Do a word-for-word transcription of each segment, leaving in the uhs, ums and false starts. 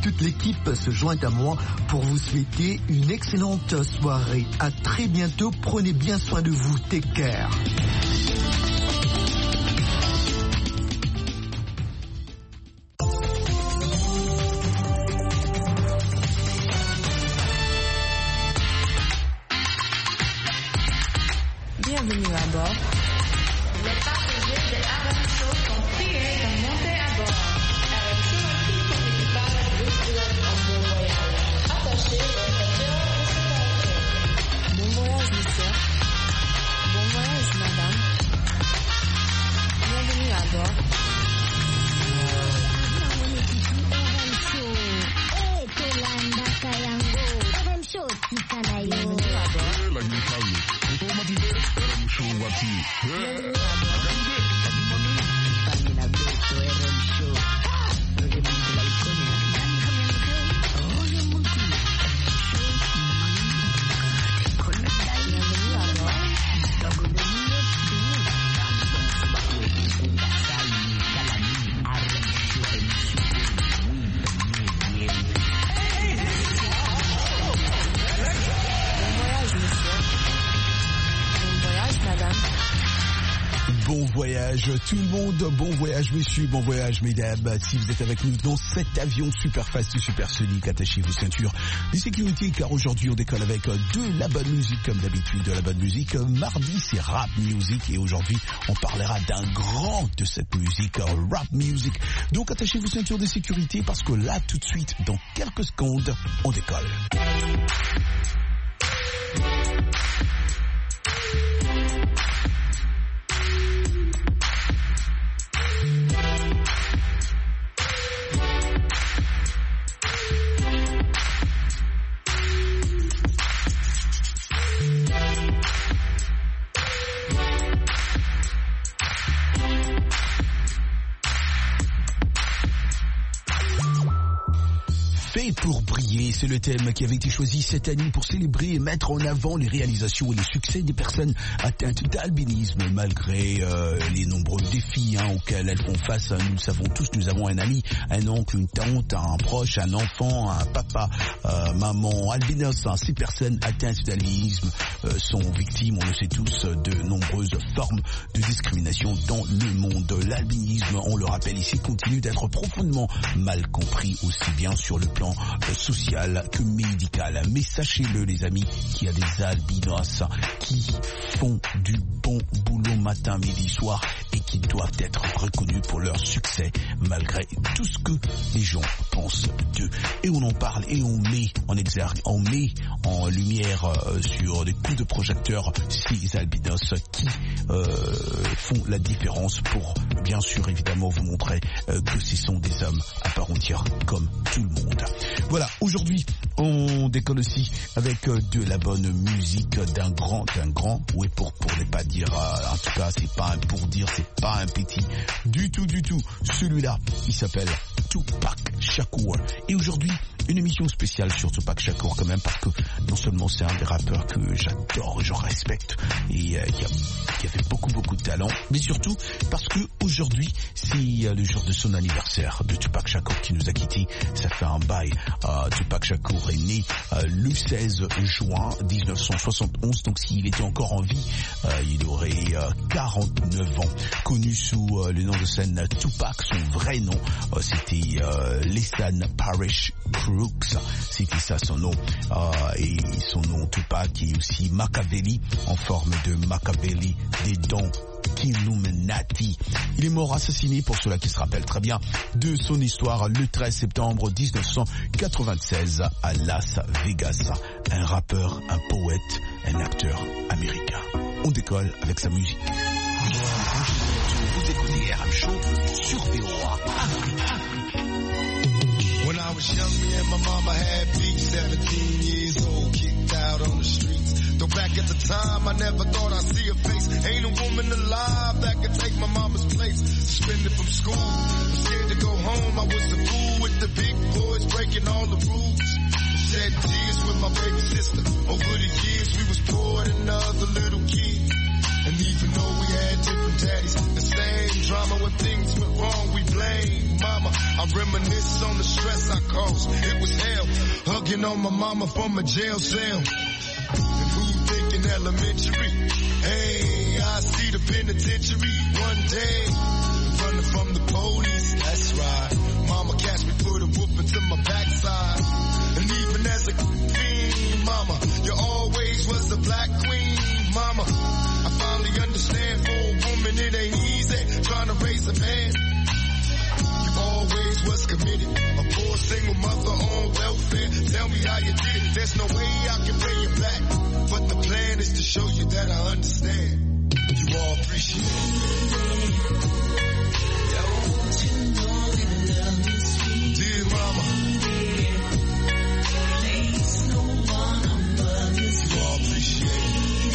toute l'équipe se joint à moi pour vous souhaiter une excellente soirée. À très bientôt, prenez bien soin de vous, take care. Bienvenue à bord. Les passagers de R M Show sont priés de monter à bord. R M Show et tout son équipage vous souhaitent un bon voyage. Attachez vos ceintures de sécurité. Bon voyage, monsieur. Bon voyage, madame. Bienvenue à bord. Bienvenue à bord. Bon voyage tout le monde, bon voyage messieurs, bon voyage mesdames. Si vous êtes avec nous dans cet avion super fast, super sonique, attachez vos ceintures de sécurité car aujourd'hui on décolle avec de la bonne musique comme d'habitude, de la bonne musique. Mardi c'est rap music et aujourd'hui on parlera d'un grand de cette musique, rap music. Donc attachez vos ceintures de sécurité parce que là tout de suite, dans quelques secondes, on décolle. Fait pour briller, c'est le thème qui avait été choisi cette année pour célébrer et mettre en avant les réalisations et les succès des personnes atteintes d'albinisme malgré euh, les nombreux défis hein, auxquels elles font face. Nous le savons tous, nous avons un ami, un oncle, une tante, un proche, un enfant, un papa, euh, maman, albinos. Hein. Ces personnes atteintes d'albinisme euh, sont victimes, on le sait tous, de nombreuses formes de discrimination dans le monde. L'albinisme, on le rappelle ici, continue d'être profondément mal compris aussi bien sur le plan social que médical. Mais sachez-le les amis, qu'il y a des albinos qui font du bon boulot matin, midi, soir et qui doivent être reconnus pour leur succès malgré tout ce que les gens pensent d'eux. Et on en parle et on met en exergue, on met en lumière euh, sur des coups de projecteur ces albinos qui euh, font la différence pour bien sûr évidemment vous montrer euh, que ce sont des hommes à part entière comme tout le monde. Voilà, aujourd'hui on décolle aussi avec euh, de la bonne musique d'un grand, d'un grand, oui pour pour ne pas dire, euh, en tout cas c'est pas un pour dire, c'est pas un petit du tout du tout. Celui-là, il s'appelle Tupac Shakur. Et aujourd'hui, une émission spéciale sur Tupac Shakur quand même parce que non seulement c'est un des rappeurs que j'adore, je respecte et euh, qui, a, qui a fait beaucoup beaucoup de talent, mais surtout parce que aujourd'hui c'est euh, le jour de son anniversaire de Tupac Shakur qui nous a quittés. Ça fait un bail. Euh, Tupac Shakur est né euh, le seize juin dix-neuf cent soixante-onze, donc s'il était encore en vie, euh, il aurait euh, quarante-neuf ans. Connu sous euh, le nom de scène Tupac, son vrai nom euh, c'était euh, Lisan Parrish Crooks, c'était ça son nom, euh, et son nom Tupac est aussi Machiavelli en forme de Machiavelli des dents Illuminati. Il est mort assassiné, pour ceux-là qui se rappellent très bien de son histoire, le treize septembre dix-neuf cent quatre-vingt-seize à Las Vegas. Un rappeur, un poète, un acteur américain. On décolle avec sa musique. Vous écoutez R M Show sur V O A. When I was young, me and my mama had beef, seventeen years old, kicked out on the streets. Though back at the time, I never thought I'd see her face. Ain't a woman alive that could take my mama's place. Suspended from school, I'm scared to go home. I was a fool with the big boys breaking all the rules. Shed tears with my baby sister. Over the years, we was poor than other little kids. And even though we had different daddies, the same drama when things went wrong, we blame mama. I reminisce on the stress I caused. mugging on my mama from a jail cell. And who thinking elementary? Hey, I see the penitentiary one day. Running from the police, that's right. Mama catch me, put a whooping to my backside. And even as a fiend, mama, you always was the black queen, mama. I finally understand for a woman it ain't easy trying to raise a man. You always was committed, a poor single mother on welfare. Tell me how you did it, there's no way I can pay you back. But the plan is to show you that I understand. You all appreciate it. Don't you know that love is sweet? Dear mama. There's no one above you. You all appreciate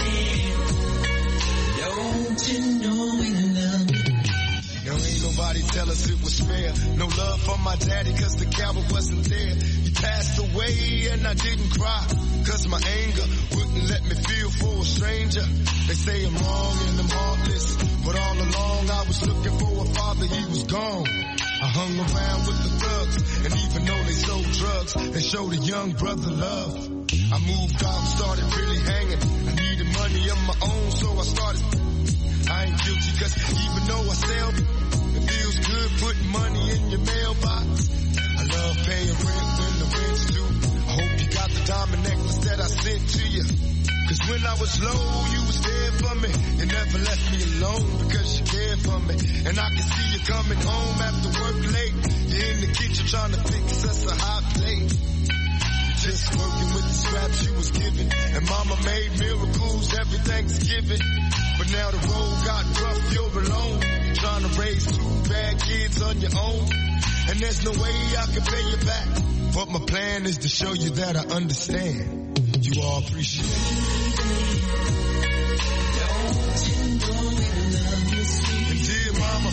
it. Don't you know we love you? Now ain't nobody tell us it was fair. No love for my daddy cause the coward wasn't there. He passed away and I didn't cry. Cause my anger wouldn't let me feel for a stranger. They say I'm wrong and I'm heartless. But all along I was looking for a father, he was gone. I hung around with the thugs. And even though they sold drugs, they showed a young brother love. I moved out, started really hanging. I needed money of my own, so I started. I ain't guilty cause even though I sell, it feels good putting money in your mailbox. I love paying rent when the rent's due. I hope you got the diamond necklace that I sent to you. Cause when I was low, you was there for me. You never left me alone because you cared for me. And I can see you coming home after work late. You're in the kitchen trying to fix us a hot plate. You're just working with the scraps you was given. And mama made miracles every Thanksgiving. But now the road got rough, you're alone. Trying to raise two bad kids on your own. And there's no way I can pay you back. But my plan is to show you that I understand. You all appreciate it. Don't you know we love you, sweet? And dear mama,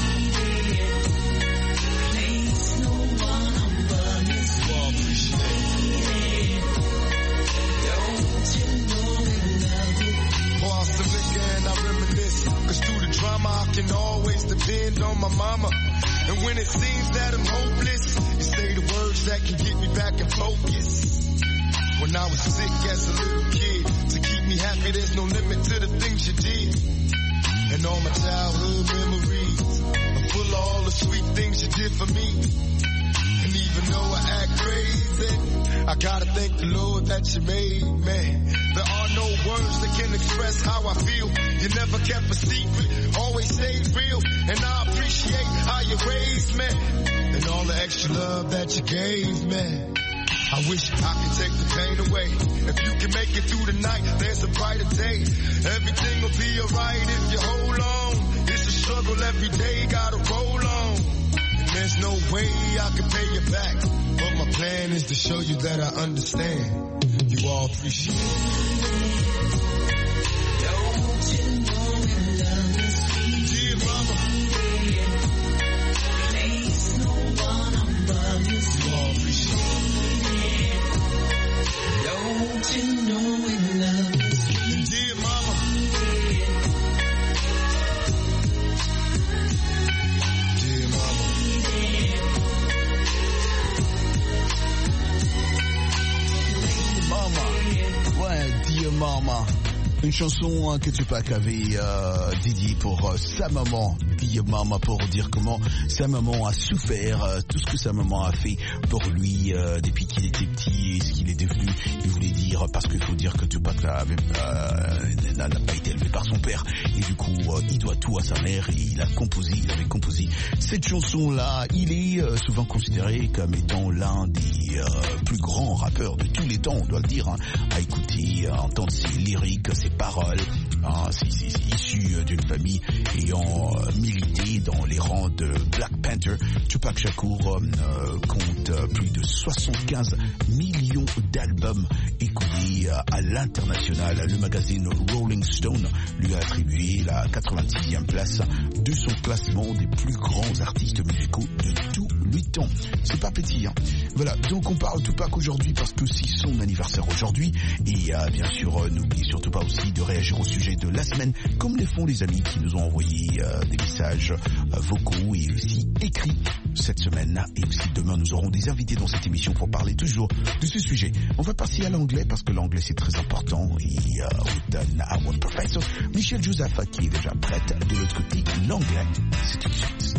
there's no one above you. You all appreciate it. Don't you know we love you? Pour out some liquor and I reminisce. Cause through the drama I can always depend on my mama. And when it seems that I'm hopeless, you say the words that can get me back in focus. When I was sick as a little kid, to keep me happy there's no limit to the things you did. And all my childhood memories are full of all the sweet things you did for me. And even though I act crazy, I gotta thank the Lord that you made me. There are no words that can express how I feel. You never kept a secret, always stayed real. And I appreciate how you raised me, and all the extra love that you gave me. I wish I could take the pain away. If you can make it through the night, there's a brighter day. Everything will be alright if you hold on. It's a struggle every day, gotta roll on. And there's no way I can pay you back. But my plan is to show you that I understand. You all appreciate it. Don't you know we love you, sweet? Dear mama, there's no one above you. You all appreciate it. Don't you know we love you? And dear mama, dear mama, Mama, ouais, dear mama. Une chanson hein, que Tupac avait euh, dédiée pour euh, sa maman, Dear Mama, pour dire comment sa maman a souffert, euh, tout ce que sa maman a fait pour lui euh, depuis qu'il était petit et ce qu'il est devenu. Il voulait dire, parce qu'il faut dire que Tupac n'a euh, n'a pas été élevé par son père et du coup euh, il doit tout à sa mère et il a composé, il avait composé cette chanson-là. Il est euh, souvent considéré comme étant l'un des euh, plus grands rappeurs de tous les temps, on doit le dire, hein, à écouter, à entendre ses lyriques, ses paroles. Hein, c'est, c'est, c'est issu d'une famille ayant euh, milité dans les rangs de Black Panther. Tupac Shakur euh, compte euh, plus de soixante-quinze millions d'albums écoulés euh, à l'international. Le magazine Rolling Stone lui a attribué la quatre-vingt-sixième place de son classement des plus grands artistes musicaux de tout le huit ans. C'est pas petit, hein. Voilà, donc on parle Tupac aujourd'hui parce que c'est son anniversaire aujourd'hui. Et euh, bien sûr, euh, n'oubliez surtout pas aussi de réagir au sujet de la semaine, comme les font les amis qui nous ont envoyé euh, des messages euh, vocaux et aussi écrits cette semaine. Et aussi demain, nous aurons des invités dans cette émission pour parler toujours de ce sujet. On va passer à l'anglais parce que l'anglais c'est très important. Et euh, on donne à Our Professor Michel Joseph qui est déjà prête de l'autre côté. L'anglais, c'est tout de suite.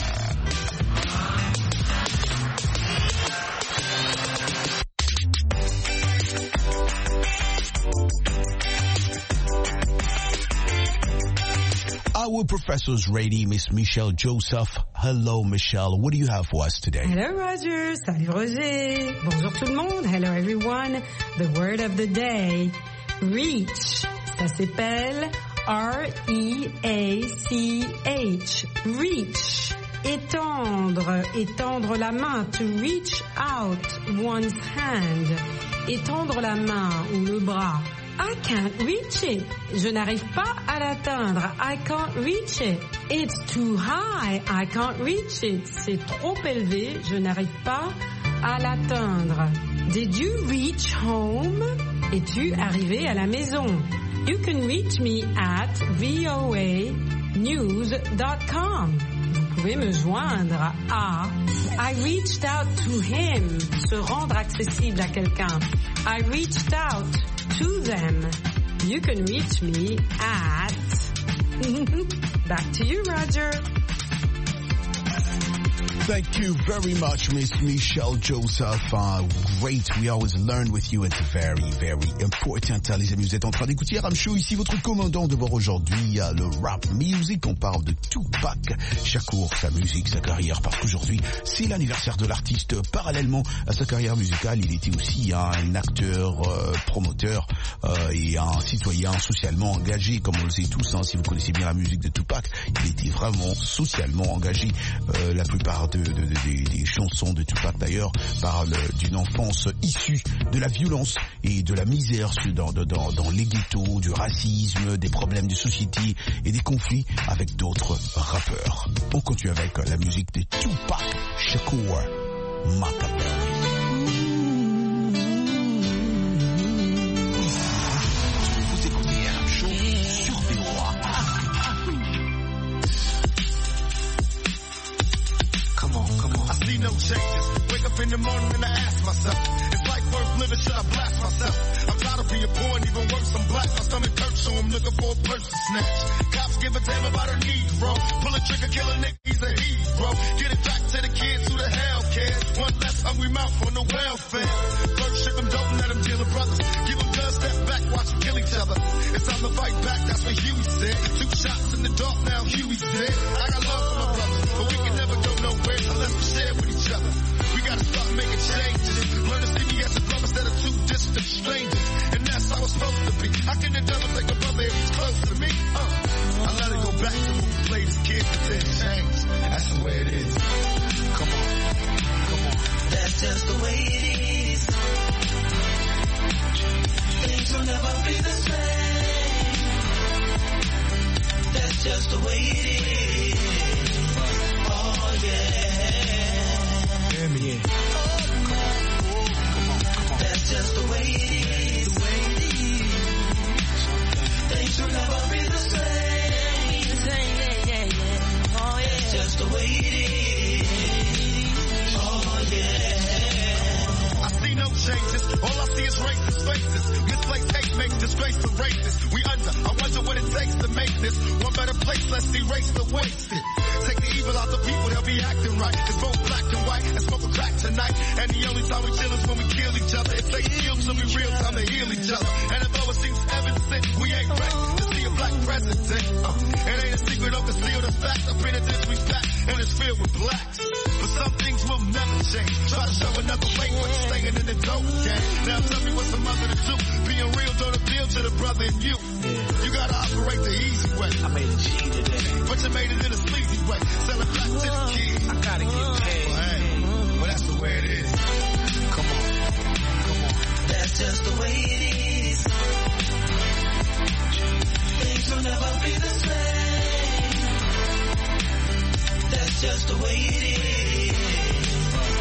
Our professor's ready, Miss Michelle Joseph. Hello, Michelle. What do you have for us today? Hello, Roger. Salut, Roger. Bonjour tout le monde. Hello, everyone. The word of the day, reach. Ça s'appelle R E A C H. Reach. Étendre. Étendre la main. To reach out one's hand. Étendre la main ou le bras. I can't reach it. Je n'arrive pas à l'atteindre. I can't reach it. It's too high. I can't reach it. C'est trop élevé. Je n'arrive pas à l'atteindre. Did you reach home? Es-tu arrivé à la maison? You can reach me at v o a news dot com. Vous pouvez me joindre à I reached out to him. Se rendre accessible à quelqu'un. I reached out to them. You can reach me at... Back to you, Roger. Thank you very much, Miss Michelle Joseph. Uh, great, we always learn with you. It's very, very important. Les amis, vous êtes en train d'écouter Ram Show. Ici, votre commandant de bord aujourd'hui, uh, le rap music. On parle de Tupac Shakur, sa musique, sa carrière. Parce qu'aujourd'hui, c'est l'anniversaire de l'artiste. Parallèlement à sa carrière musicale, il était aussi un acteur, euh, promoteur euh, et un citoyen socialement engagé, comme on le sait tous. Hein, si vous connaissez bien la musique de Tupac, il était vraiment socialement engagé. Euh, la plupart de De, de, de, des chansons de Tupac d'ailleurs parlent d'une enfance issue de la violence et de la misère dans, dans, dans les ghettos, du racisme, des problèmes de société et des conflits avec d'autres rappeurs. On continue avec la musique de Tupac Shakur, Machiavelli. Vous écoutez un show sur V O A. No changes. Wake up in the morning and I ask myself, is life worth living? Should I blast myself? I'm tired of being poor and even worse, I'm black. My stomach hurts, so I'm looking for a purse to snatch. Cops give a damn about a Negro. Pull a trigger, kill a nigga, he's a hero. Get it back to the kids who the hell cares. One less hungry mouth on the welfare. First ship them, don't let them deal with brothers. Give them guns, step back, watch them kill each other. It's time to fight back, that's what Huey said. Two shots in the dark, now Huey's dead. I got love for my brothers, but we can never go nowhere unless we share with each other. We gotta start making changes. Learn to see me as a brother instead of two distant strangers. And that's how it's supposed to be. How can the devil take a brother if he's close to me? Uh, I let it go back to when we played as kids, but then changed. That's the way it is. Come on, come on. That's just the way it is. Things will never be the same. That's just the way it is. Oh yeah. Yeah. Oh, come on, oh, come on, come on. That's just the way it is. The way it is. Things will never be the same. Yeah, yeah, yeah. Oh, yeah. That's just the way it is. Oh, yeah. I see no changes. All I see is racist faces. Misplaced hate makes disgrace to racists. We under. I wonder what it takes to make this one better place. Let's erase the wasted. Take the evil out the people, they'll be acting right. It's both black and white and smoke a crack tonight. And the only time we chill is when we kill each other. It takes skills to be real time to heal each other. And although it seems evident, we ain't ready to see a black president. Uh, it ain't a secret, don't conceal the fact. I've been in disrespect and it's filled with blacks. But some things will never change. Try to show another way, but you're staying in the dope game. Now tell me what's the mother to do. Being real don't appeal to the brother in you. Yeah. You gotta operate the easy way. I made a G today. But you made it in a sleazy way. Sell it back to the kids. I gotta get paid. Well, hey, well, that's the way it is. Come on. Come on. That's just the way it is. Things will never be the same. That's just the way it is.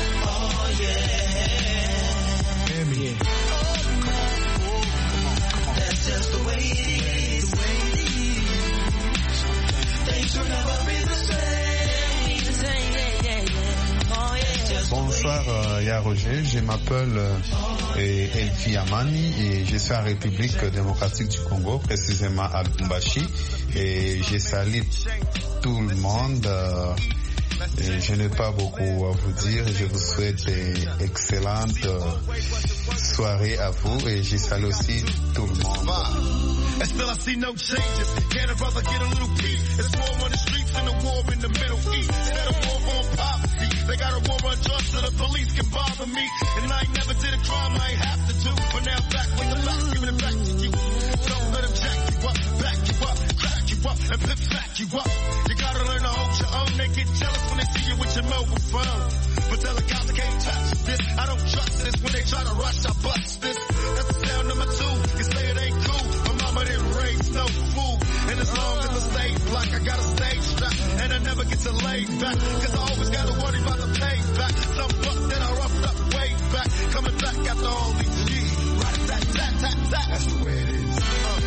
présenté, je m'appelle euh, Elfi Amani et je suis en République démocratique du Congo, précisément à Lubumbashi. Et je salue tout le monde. Euh, et je n'ai pas beaucoup à vous dire. Je vous souhaite une excellente euh, soirée à vous et je salue aussi tout le monde. And still I see no changes. Can a brother get a little peace? It's war on the streets and a war in the Middle East. Instead of war on poverty, they got a war on drugs so the police can bother me. And I ain't never did a crime I ain't have to do. But now back with the facts, giving it back to you. Don't let them jack you up, back you up, crack you up, and pip back you up. You gotta learn to hold your own. They get jealous when they see you with your mobile phone. But tell the cops I can't touch this. I don't trust this. When they try to rush, I bust this. That's the sound number two. You say it ain't cool. But it rains no fool. And as long as I stay black, I got a stage strap. And I never get to lay back. Cause I always gotta worry about the payback. Some buck that I roughed up way back. Coming back after all these years. Right, that, that, that, that. That's the way it is. Uh.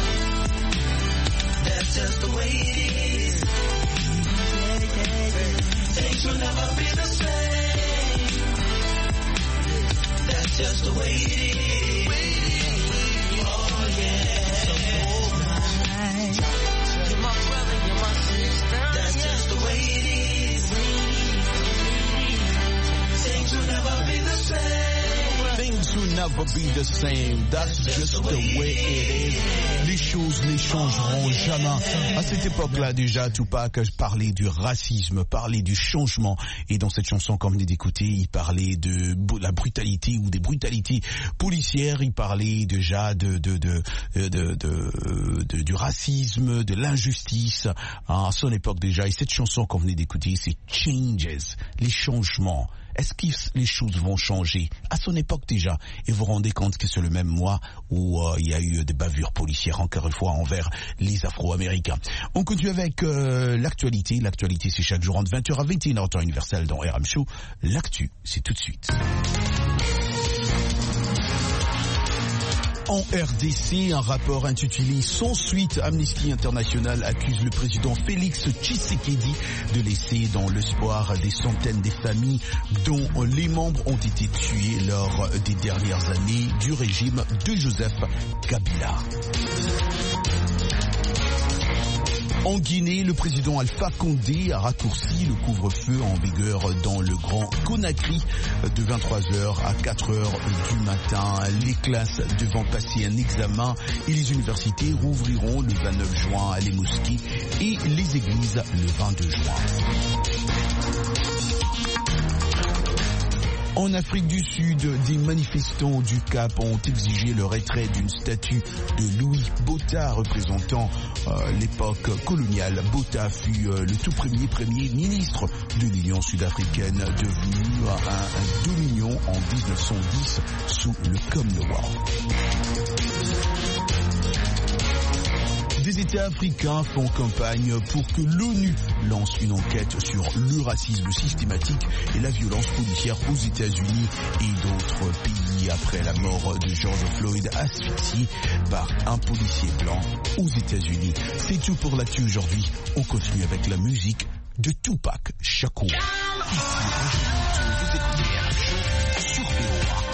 That's just the way it is. Things will never be the same. That's just the way it is. Oh yeah. You're my brother, you're my sister. That's just the way it is. Things will never be the same. Things will never be the same. That's just the way it is. Les choses ne changeront jamais. À cette époque-là, déjà, Tupac parlait du racisme, parlait du changement. Et dans cette chanson qu'on venait d'écouter, il parlait de la brutalité ou des brutalités policières. Il parlait déjà de, de, de, de, de, de, de du racisme, de l'injustice. À son époque déjà. Et cette chanson qu'on venait d'écouter, c'est Changes, les changements. Est-ce que les choses vont changer? À son époque déjà, et vous vous rendez compte que c'est le même mois où euh, il y a eu des bavures policières, encore une fois, envers les Afro-Américains. On continue avec euh, l'actualité. L'actualité, c'est chaque jour entre vingt heures à vingt et une heures, temps universel dans R M Show. L'actu, c'est tout de suite. En R D C, un rapport intitulé « Sans suite », Amnesty International accuse le président Félix Tshisekedi de laisser dans l'espoir des centaines de familles dont les membres ont été tués lors des dernières années du régime de Joseph Kabila. En Guinée, le président Alpha Condé a raccourci le couvre-feu en vigueur dans le Grand Conakry de vingt-trois heures à quatre heures du matin. Les classes devant passer un examen et les universités rouvriront le vingt-neuf juin, les mosquées et les églises le vingt-deux juin. En Afrique du Sud, des manifestants du Cap ont exigé le retrait d'une statue de Louis Botha représentant euh, l'époque coloniale. Botha fut euh, le tout premier premier ministre de l'Union sud-africaine, devenu un, un dominion en dix-neuf cent dix sous le Commonwealth. Des États africains font campagne pour que l'ONU lance une enquête sur le racisme systématique et la violence policière aux États-Unis et d'autres pays après la mort de George Floyd asphyxié par un policier blanc aux États-Unis. C'est tout pour l'actu aujourd'hui. On continue avec la musique de Tupac Shakur. Ici, vous écoutez R M Show sur V O A.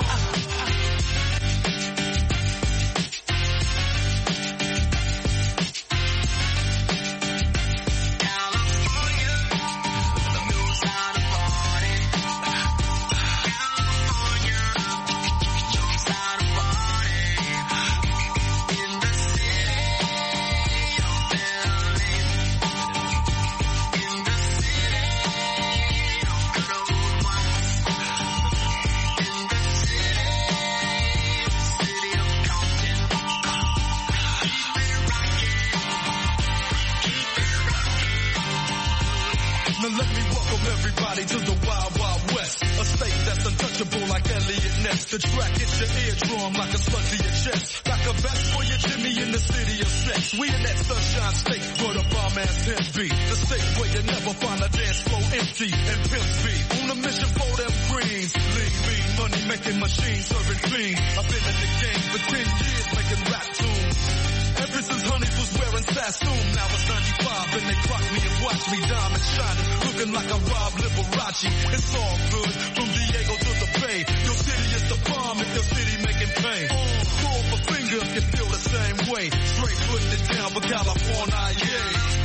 The track hits your eardrum like a slug to your chest. Like a vest for your Jimmy in the city of sex. We in that sunshine state where the bomb ass pimp be. The state where you never find a dance floor empty and pimp speed. On a mission for them greens. Lean, mean, money making machines serving fiends. I've been in the game for ten years making rap tunes. Ever since Honeys was wearing Sassoon, now it's ninety-five and they clock me and watch me diamond shining, looking like a Rob Liberace. It's all good from Diego to the Bay. You'll It's the bomb if your city making pain. Pull up a finger if you feel the same way. Straight putting it down for California, yeah.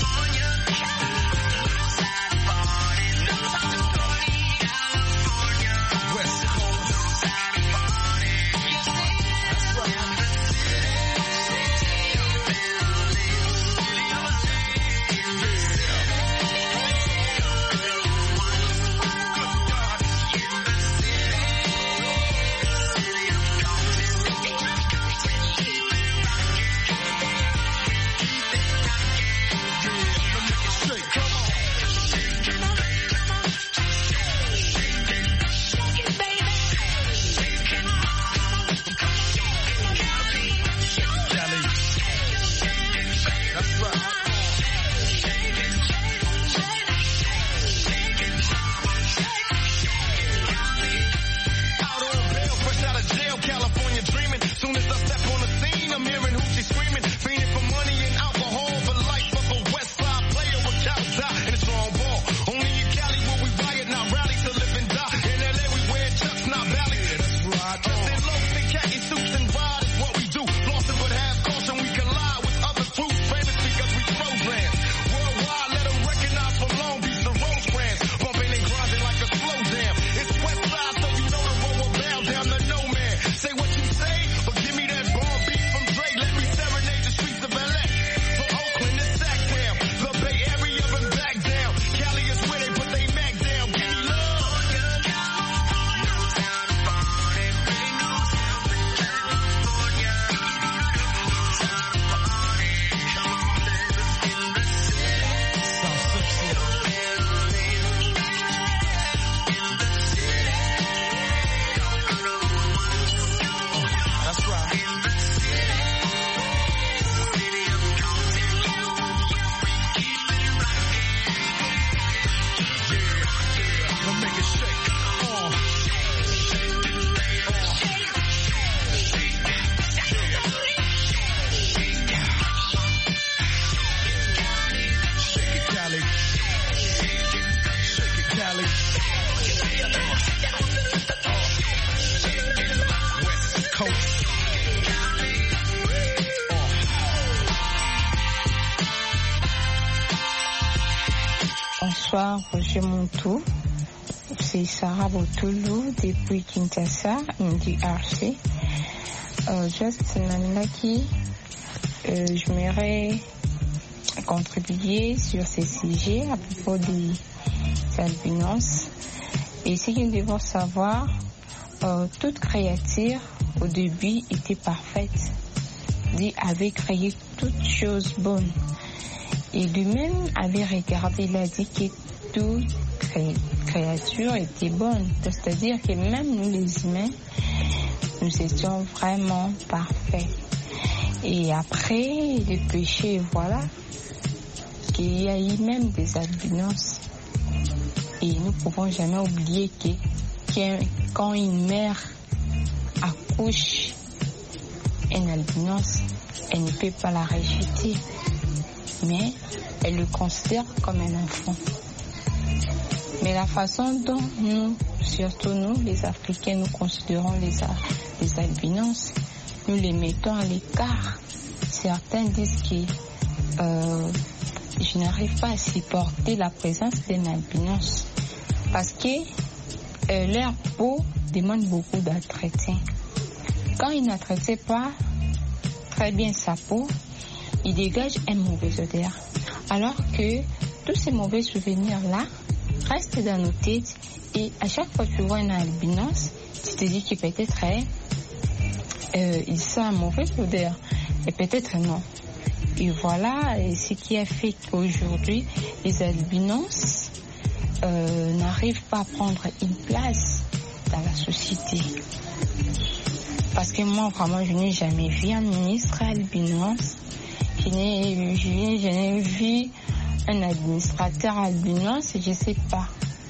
Bonsoir, Roger Montou. C'est Sarah Botoulou depuis Kinshasa, in D R C. Euh, juste Nanaki, euh, je m'aimerais contribuer sur ces sujets à propos des albinos. Et ce que nous devons savoir, euh, toute créature au début était parfaite. Dieu avait créé toutes choses bonnes. Et lui-même avait regardé, il a dit que toute cré- créature était bonne. C'est-à-dire que même nous les humains, nous étions vraiment parfaits. Et après le péché, voilà, qu'il y a eu même des albinos. Et nous ne pouvons jamais oublier que, que quand une mère accouche un albinos, elle ne peut pas la rejeter, mais elle le considère comme un enfant. Mais la façon dont nous, surtout nous, les Africains, nous considérons les, les albinos, nous les mettons à l'écart. Certains disent que euh, je n'arrive pas à supporter la présence d'un albinos parce que euh, leur peau demande beaucoup d'entretien. Quand il n'entretient pas très bien sa peau, il dégage un mauvais odeur. Alors que tous ces mauvais souvenirs-là restent dans nos têtes et à chaque fois que tu vois un albinos, tu te dis que peut-être euh, il sent un mauvais odeur et peut-être non. Et voilà ce qui a fait qu'aujourd'hui les albinos euh, n'arrivent pas à prendre une place dans la société. Parce que moi, vraiment, je n'ai jamais vu un ministre albinos. Je n'ai, je, je n'ai vu un administrateur albinos, je ne sais pas.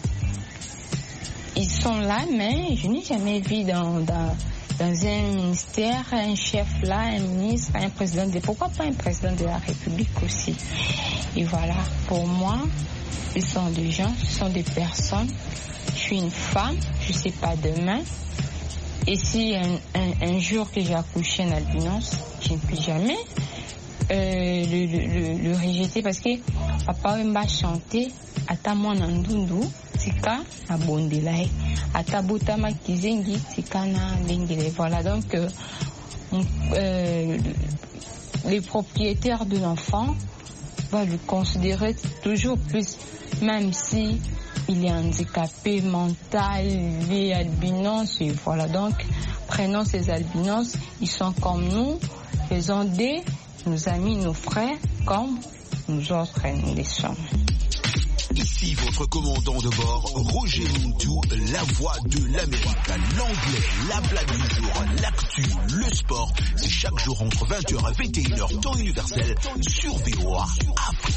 Ils sont là, mais je n'ai jamais vu dans, dans, dans un ministère un chef là, un ministre, un président de... Pourquoi pas un président de la République aussi? Et voilà, pour moi, ce sont des gens, ce sont des personnes. Je suis une femme, je ne sais pas demain. Et si un, un, un jour que j'ai accouché un albinos, je ne peux jamais euh, le, le, le, le rejeter parce que papa m'a chanté ata mwana ndundu tika na bondela ata botama kizengi tika na lengele. Voilà, donc euh, euh, les propriétaires de l'enfant vont le considérer toujours plus, même si il est handicapé mental, il est albinos, et voilà. Donc, prenons ces albinos, ils sont comme nous, faisons des nos amis, nos frères, comme nous autres, nous les sommes. Ici votre commandant de bord, Roger Montou, la voix de l'Amérique. L'anglais, la blague du jour, l'actu, le sport, c'est chaque jour entre vingt heures et vingt et une heures, temps universel, sur V O A Afrique.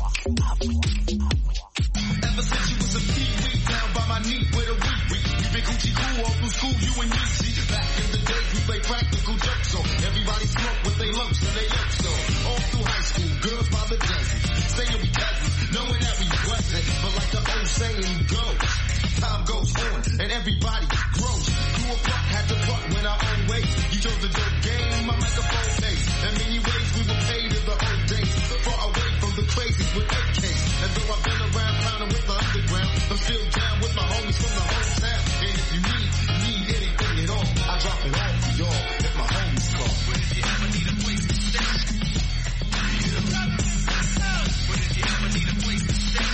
Ever since you was a pee-wee down by my knee with a wee-wee. You been Gucci cool all through school, you and me, see. Back in the days we play practical jokes, so everybody smoke with they lumps and they yokes, so all through high school, girls by the dozen, saying we cousins, knowing that we wasn't, but like the old saying goes, time goes on and everybody grows. Grew apart, had to part, went our own ways. You chose the dope game, my microphone pays. In many ways we were paid in the old days, far away from the crazies with A Ks. And though I've been around clowning with the underground, I'm still down with my homies from the hometown. And if you need, need anything at all, I drop it off for y'all if my homies call. But if you ever need a place to stay, if you ever need a place to stay,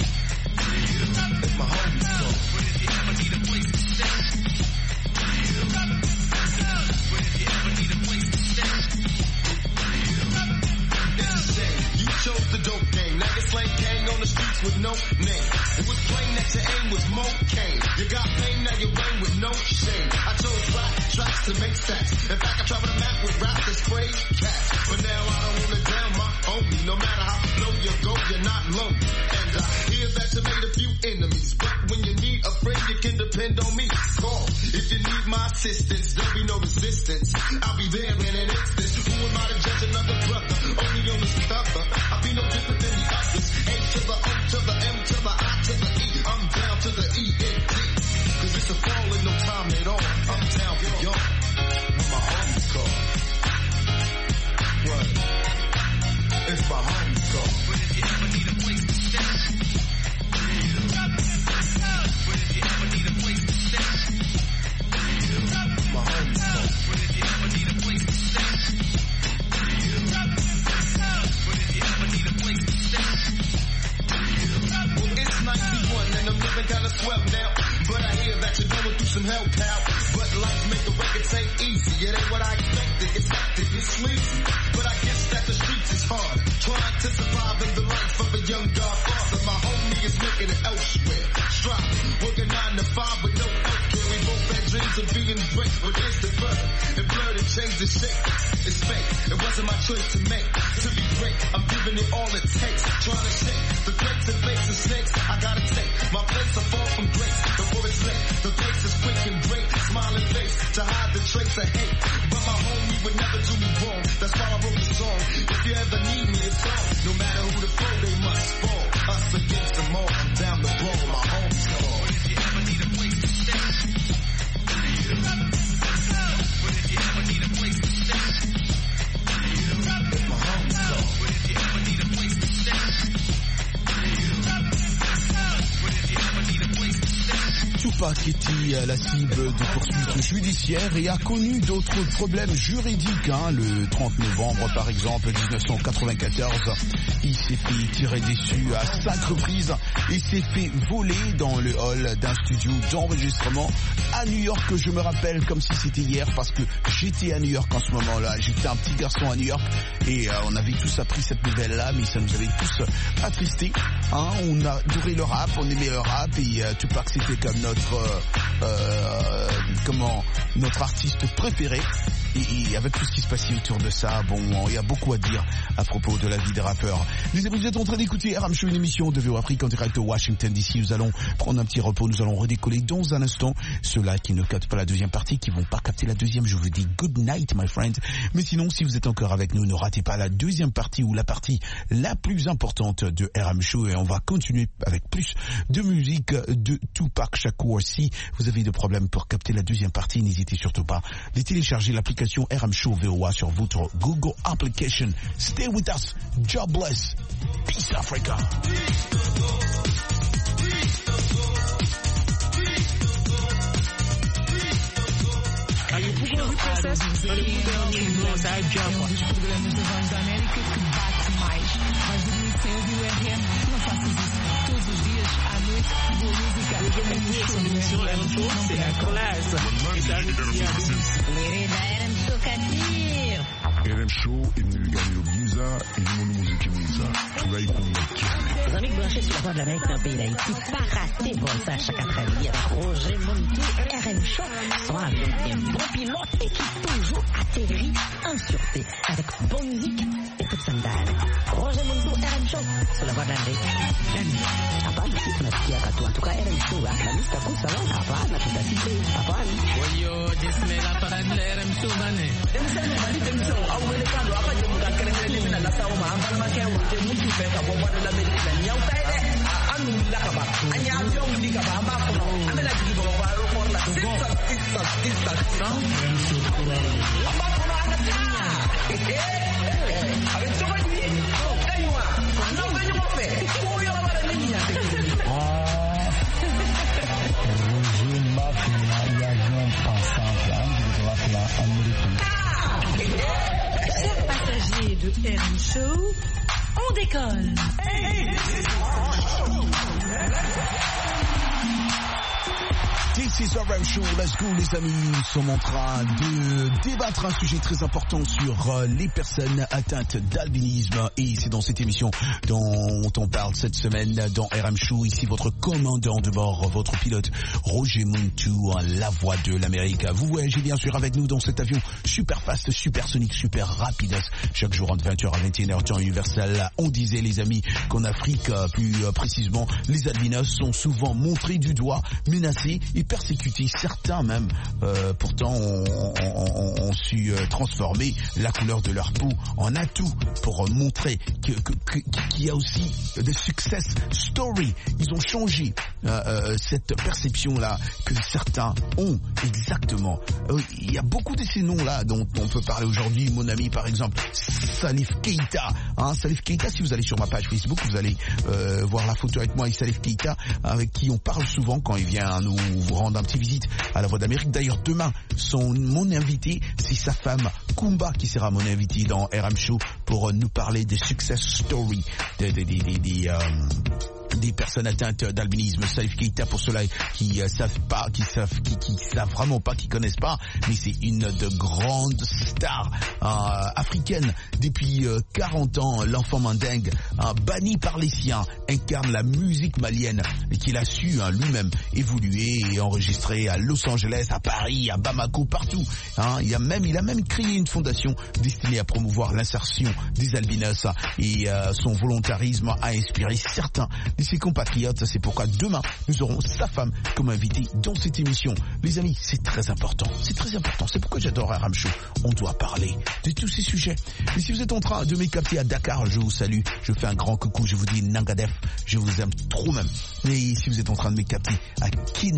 if my homies call. But if you ever need a place to stay, but if you ever need a place to stay, it's a shame you chose the dope game. Now you're slang gang on the streets with no name. It was plain that your aim was cocaine. You got pain, now you reign with no shame. I chose rap tracks to make stacks. In fact, I travel the map with rap to spray cats. But now I don't wanna down my homie. No matter how low you go, you're not lonely. And I hear that you made a few enemies, but when you need a friend, you can depend on me. Call if you need my assistance. There'll be no resistance. I'll be there in an instant. Who am I to judge another brother? Only on the cover. I'll be no different than the others. A to the O to the M to the I to the E. I'm down to the E N D. Cause it's a fall in no time at all. I'm down for y'all. When my homies call. What? It's my homies call. But if you ever need a place to stay, but if you ever need a place to stay, my homies call. But if you ever need a place to stay, but if you ever need a place to stay. Well, it's ninety-one and I'm living kinda swell now. But I hear that you're going through some hell, pal. But life make a record ain't easy. It ain't what I expected. It's hectic, it's sleazy. But I guess that the streets is hard. Trying to survive in the life of a young godfather. My homie is making it elsewhere. Striving, working nine to five with no healthcare. We both had dreams of being great, but instant birth and blurred and changed the shape. It's fake. It wasn't my choice to make. To be great, I'm giving it all it takes. Trying to shake the grapes and fakes and snakes. I gotta take my place or fall from grace. Before it's late, the pace is quick and great. Smiling face to hide the trace of hate. But my homie would never do me wrong. That's why I wrote the song. If you ever need me, it's on. No matter who the foe, they must fall. Us against them all. I'm down the road. My homies call. But if you ever need a place to stay, but if you ever need a place to stay, my homies call. But if you ever need a place to stay, but if you ever need a place to stay. Tupac était à la cible de poursuites judiciaires et a connu d'autres problèmes juridiques. Hein. Le trente novembre, par exemple, dix-neuf cent quatre-vingt-quatorze, il s'est fait tirer dessus à cinq reprises et s'est fait voler dans le hall d'un studio d'enregistrement à New York. Je me rappelle comme si c'était hier parce que j'étais à New York en ce moment-là. J'étais un petit garçon à New York et euh, on avait tous appris cette nouvelle-là, mais ça nous avait tous attristés. Hein. On a adoré le rap, on aimait le rap et euh, Tupac c'était comme notre euh, euh, comment notre artiste préféré. Et, et avec tout ce qui se passait autour de ça, bon, il y a beaucoup à dire à propos de la vie des rappeurs. Les amis, vous êtes en train d'écouter R M Show, une émission de V O A Afrique en direct de Washington D C. Nous allons prendre un petit repos, nous allons redécoller dans un instant. Ceux-là qui ne captent pas la deuxième partie, qui vont pas capter la deuxième, je vous dis good night, my friend. Mais sinon, si vous êtes encore avec nous, ne ratez pas la deuxième partie ou la partie la plus importante de R M Show et on va continuer avec plus de musique de Tupac Shakur. si vous avez des problèmes pour capter la deuxième partie, n'hésitez surtout pas de télécharger l'application R M Show V O A sur votre Google Application. Stay with us. God bless. Peace Africa. Aí o Google Reprocess, olha o Google Nossa, a Java. Um dos programas da Voz da América que bate mais. Vais dormir sem ouvir o R M, não faças isso. Todos os dias, à noite, boa música. É um show, c'est la classe. R M Show est venu gagner le Giza et le monde musique Giza. Travaille pour nous. Les amis branchés sur la Voix de l'Amérique dans le pays d'Haïti, pas rater bon ça chaque après-midi avec Roger Montou et R M Show. Soit avec un bon pilote et qui toujours atterrit en sûreté avec bonne musique et toute sandale. Roger Montou, R M Show sur la Voix de l'Amérique. Hapana, sisi tunasikia katu. En tout cas, R M Show, la lista kusa wa hapana, tutasite hapana. Oyo, jismela para R M Show bane. Demsene bali demsene au melekano apa je muka kerele mina la sawo ma ambal ma ke wo je mutu fe ka bo wa de la Amérique nyaw tay de anu la ka ba anya yo ndi ka ba ma ko amela ji bo wa ro por la sita sita sita amba ko na na eh avec so ba ni oh kaywa no ga ni mo fe ko yo la ba ni nya Roger Mafia, il y a un passant là, je dois faire américain. Chers passagers de R M Show, on décolle. This is R M Show, let's go les amis, nous sommes en train de débattre un sujet très important sur euh, les personnes atteintes d'albinisme et c'est dans cette émission dont on parle cette semaine dans R M Show. Ici votre commandant de bord, votre pilote Roger Montou, la voix de l'Amérique. Vous voyagez bien sûr avec nous dans cet avion super fast, super sonique, super rapide. Chaque jour entre vingt heures à vingt et une heures temps universel. On disait les amis qu'en Afrique, plus précisément, les albinos sont souvent montrés du doigt, menacés et persécutés. Certains même, euh, pourtant, ont, ont, ont, ont su euh, transformer la couleur de leur peau en atout pour euh, montrer que, que, que, qu'il y a aussi des success stories. Ils ont changé euh, euh, cette perception-là que certains ont exactement. Euh, il y a beaucoup de ces noms-là dont on peut parler aujourd'hui. Mon ami, par exemple, Salif Keita. Hein, Salif Keita, si vous allez sur ma page Facebook, vous allez euh, voir la photo avec moi et Salif Keita, avec qui on parle souvent quand il vient nous rendre un petit visite à la Voix d'Amérique. D'ailleurs, demain, son, mon invité, c'est sa femme Kumba qui sera mon invité dans R M Show pour nous parler des success stories, des, des, des, des, des euh, des personnes atteintes d'albinisme. Salif Keita, pour ceux-là qui euh, savent pas, qui savent, qui, qui savent vraiment pas, qui connaissent pas, mais c'est une de grandes stars euh, africaines depuis euh, quarante ans. L'enfant mandingue, euh, banni par les siens, incarne la musique malienne et qu'il a su hein, lui-même évoluer et enregistrer à Los Angeles, à Paris, à Bamako, partout. Hein. Il a même, il a même créé une fondation destinée à promouvoir l'insertion des albinos et euh, son volontarisme a inspiré certains de ses compatriotes. C'est pourquoi demain, nous aurons sa femme comme invitée dans cette émission. Les amis, c'est très important. C'est très important. C'est pourquoi j'adore R M Show. On doit parler de tous ces sujets. Et si vous êtes en train de m'écapter à Dakar, je vous salue. Je fais un grand coucou. Je vous dis Nangadef. Je vous aime trop même. Et si vous êtes en train de m'écapter à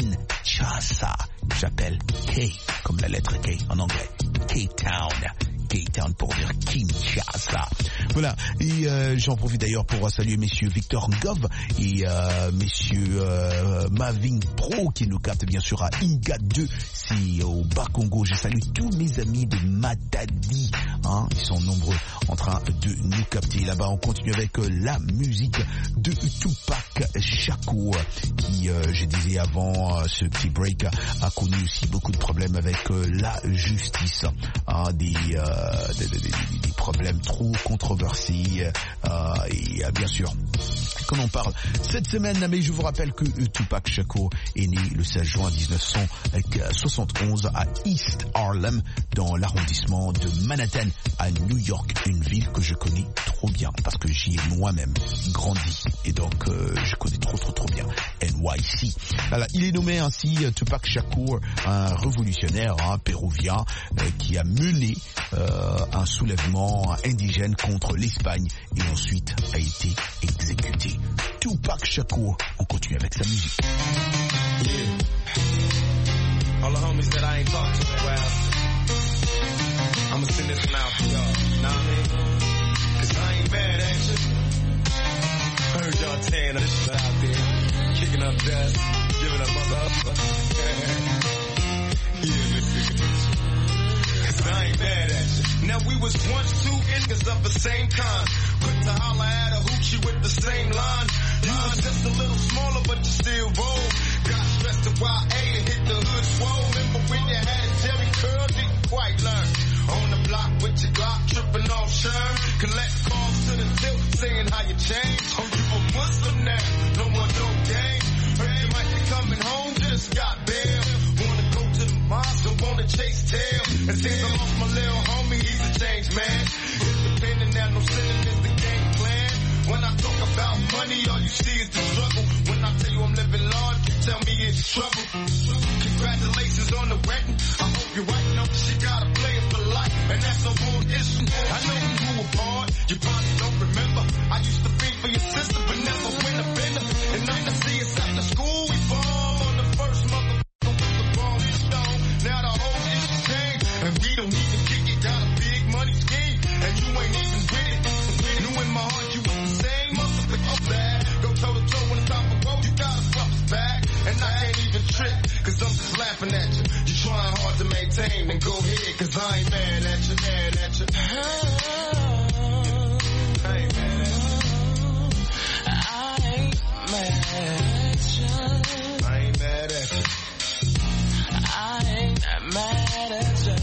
Kinshasa, j'appelle K, comme la lettre K en anglais. K-Town. K-Town pour dire Kinshasa. Voilà. Et euh, j'en profite d'ailleurs pour saluer messieurs Victor Ngov et euh, messieurs euh, Maving Pro qui nous captent bien sûr à Inga deux, c'est au Bas-Congo. Je salue tous mes amis de Matadi. Hein, ils sont nombreux en train de nous capter là-bas. On continue avec euh, la musique de Tupac Shakur qui, euh, je disais avant euh, ce petit break, a connu aussi beaucoup de problèmes avec euh, la justice. Hein, des, euh, des, des, des, des problèmes trop controversés euh, et euh, bien sûr qu'on en parle cette semaine. Mais je vous rappelle que euh, Tupac Shakur est né le seize juin dix-neuf cent soixante-onze à East Harlem dans l'arrondissement de Manhattan à New York, une ville que je connais trop bien parce que j'y ai moi-même grandi et donc euh, je connais trop trop trop bien N Y C. Voilà, il est nommé ainsi Tupac Shakur, un révolutionnaire hein, péruvien euh, qui a mené euh, un soulèvement indigène contre l'Espagne et ensuite a été exécuté. Tupac Shakur, on continue avec sa musique. Yeah. All the homies that I ain't talked to in a while. I'ma send this one out for y'all. Know what I mean? Cause I ain't mad at you. Heard y'all tearing this shit out there. Kicking up dust. Giving up mother up. Yeah, listen. Cause I ain't mad at you. Now we was once two niggas of the same kind. Quick to holler at a hoochie with the same line. You was just a little smaller, but you still roll. Got stressed to Y A and hit the hood swole. Remember when you had Jerry curl, didn't quite learn. On the block with your Glock, tripping off Sherm. Collect calls to the tilt, saying how you changed. Oh, you a Muslim now, no more no game. Heard you might be coming home, just got bail. Wanna go to the mosque, don't wanna chase tail. And since I lost my little homie, he's a changed man. Independent now, no sinning is the game plan. When I talk about money, all you see is the struggle. When I tell you I'm living large, you tell me it's trouble. Congratulations on the wedding. I hope you're right, no, she gotta play it for life. And that's no bull issue. I know we grew apart, you probably don't remember. I used to think for your sister, but never win a bender. And now to see us after school, we fall on the first motherfucker with the ball and stone. Now the whole issue changed, and we don't even kick it. Got a big money scheme, and you ain't even with it. Knew in my heart you was the same motherfucker up there. Go toe to toe when it's time for roll, you gotta fuck us back. And I can't even trip, cause I'm just laughing at you. You trying hard to maintain, then go ahead, cause I ain't mad at you, mad at you. I ain't mad at you. I ain't mad at you. I ain't mad at you. I ain't mad at you.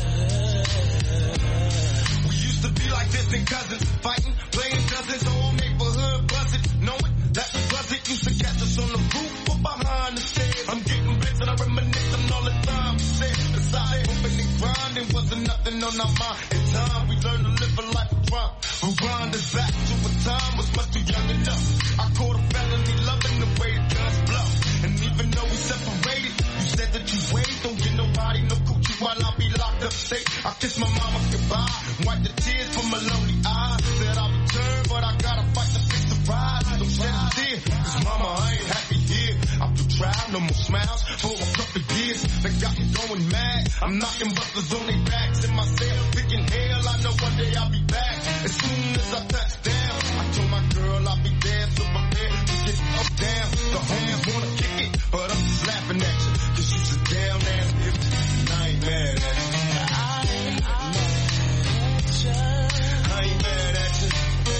We used to be like distant cousins, fighting, playing dozens, whole neighborhood buzzing, knowing that we wasn't used to catch us on the roof or behind the stairs. I'm getting blitzed and I reminisce on all the time we said. Besides hoping and grinding wasn't nothing on our mind. In time we learned to live a life of crime. We grind us back to a time was much too young enough. I caught a felony loving the way the guns blow. And even though we separated, you said that you wait. Don't get nobody no coochie while I be locked up safe. I kiss my mama goodbye, wipe the tears from my lonely eyes. Said I'll return, but I gotta fight to fix the ride. Don't shed a tear, cause mama I ain't happy here. I'm through trial, no more smiles for a couple years. They got me going mad. I'm knocking busters on their backs in my cell, picking hell. I know one day I'll be back. As soon as I touch down, I told my girl I'll be there, so prepare to get up down. The homies wanna kick it, but I'm just laughing at you. Cause you sit down and if I ain't mad at you. I ain't mad at you. I ain't mad at you.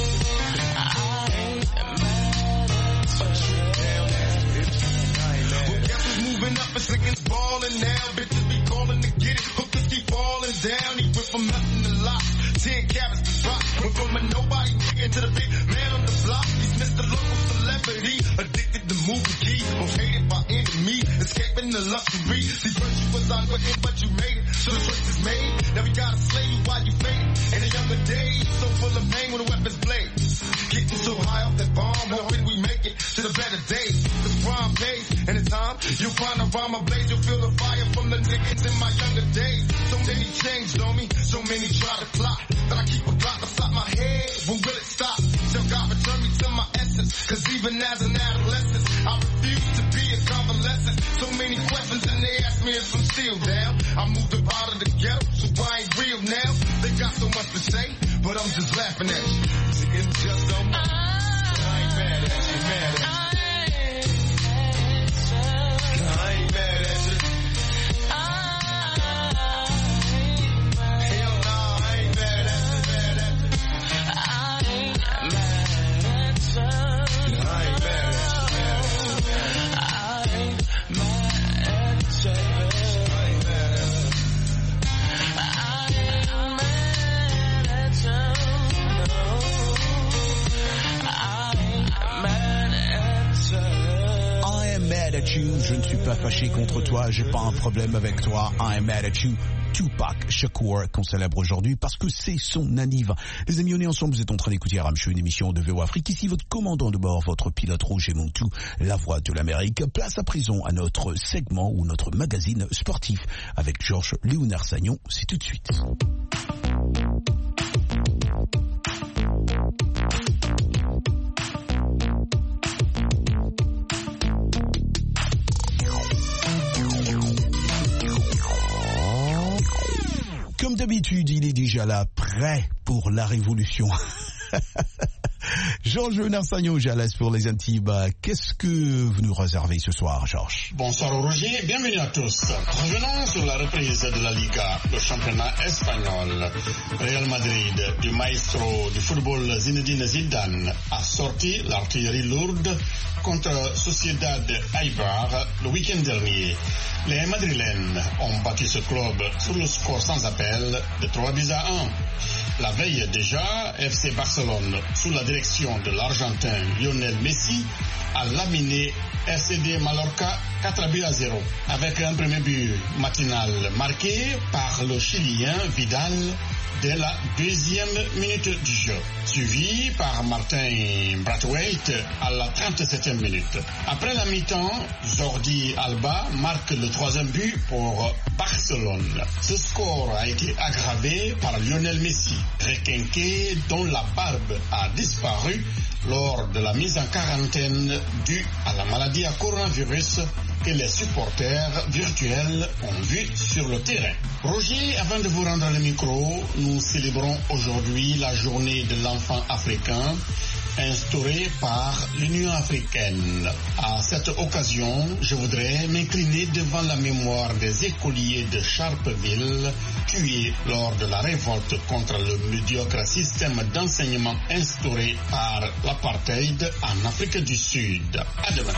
I ain't mad at you. But you down and if I ain't mad at you. Well, guess who's moving up and slicking's balling now. Bitches be calling to get it. Hookers keep falling down. He went from nothing to lots. Ten carats to drop. Went from a nobody nigga to the big man on the block. He's Mister Local Celebrity. Addicted to moving key. Most hated by enemy. Escaping the luxury. See, first you was on with him, but you made it. So the choice is made. Now we gotta slay you while you fade. In the younger days, so full of pain when the weapons blade. Getting so high off that bomb, hoping we make it to the better days. Cause crime pays, and in time, you'll find around my blade. You'll feel the fire from the niggas in my younger days. So many changed on me, so many try to plot. That I keep a block beside my head, when will it stop? Till God return me to my essence. Cause even as an adolescent, I refuse to be a convalescent. So many questions and they ask me if I'm still down. I moved up out of the ghetto, so I ain't real now. They got so much to say, but I'm just laughing at you. See, it's just don't matter. I ain't mad at you, mad at you. I ain't mad at you. Hell no, I ain't mad at you, mad at you. I ain't mad at you. I ain't mad at you, mad at you. I ain't mad at you. I ain't mad at you. I ain't mad at you. No. I ain't mad at you. I am mad at you. Je ne suis pas fâché contre toi. J'ai pas un problème avec toi. I am mad at you. Tupac Shakur qu'on célèbre aujourd'hui parce que c'est son anniv. Les amis, on est ensemble, vous êtes en train d'écouter Aram Show, une émission de V O Afrique. Ici votre commandant de bord, votre pilote rouge et mon tout, la voix de l'Amérique. Place à présent à notre segment ou notre magazine sportif avec Georges Léonard Sagnon. C'est tout de suite. d'habitude, il est déjà là, prêt pour la révolution. Georges Narsagno Jalès pour les intimes. Qu'est-ce que vous nous réservez ce soir, Georges? Bonsoir Roger, bienvenue à tous. Revenons sur la reprise de la Liga, le championnat espagnol. Real Madrid, du maestro du football Zinedine Zidane, a sorti l'artillerie lourde contre Sociedad Eibar le week-end dernier. Les Madrilènes ont battu ce club sur le score sans appel de trois buts à un. La veille déjà, F C Barcelone, sous la direction de l'Argentin Lionel Messi, a laminé F C D Mallorca quatre buts à zéro, avec un premier but matinal marqué par le Chilien Vidal dès la deuxième minute du jeu, suivi par Martin Braithwaite à la trente-septième minute. Après la mi-temps, Jordi Alba marque le troisième but pour Barcelone. Ce score a été aggravé par Lionel Messi, requinqué dont la barbe a disparu lors de la mise en quarantaine due à la maladie à coronavirus que les supporters virtuels ont vu sur le terrain. Roger, avant de vous rendre le micro, nous célébrons aujourd'hui la journée de l'enfant africain instaurée par l'Union africaine. À cette occasion, je voudrais m'incliner devant la mémoire des écoliers de Sharpeville tués lors de la révolte contre le médiocre système d'enseignement instauré par l'apartheid en Afrique du Sud. À demain.